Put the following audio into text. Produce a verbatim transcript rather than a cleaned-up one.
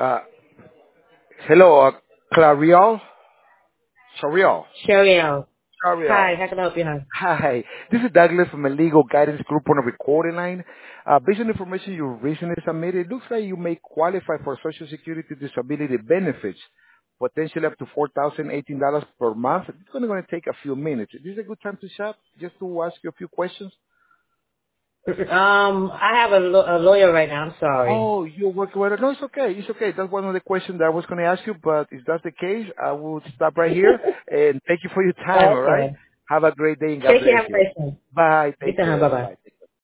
Uh, hello, uh, Clariel? Shariel? Cheryl. Shariel. Hi, how can I help you, hon? Hi, this is Douglas from a legal guidance group on a recording line. Uh, based on the information you recently submitted, it looks like you may qualify for Social Security disability benefits, potentially up to four thousand eighteen dollars per month. It's only going to take a few minutes. Is this a good time to shop? Just to ask you a few questions? Um, I have a, lo- a lawyer right now. I'm sorry. Oh, you're working with it? No, it's okay. It's okay. That's one of the questions that I was going to ask you, but if that's the case, I will stop right here. And thank you for your time, all right? Okay. Have a great day and God Take care. bless Have a you. nice day. Bye. Good Take time. care. Bye bye. Bye-bye.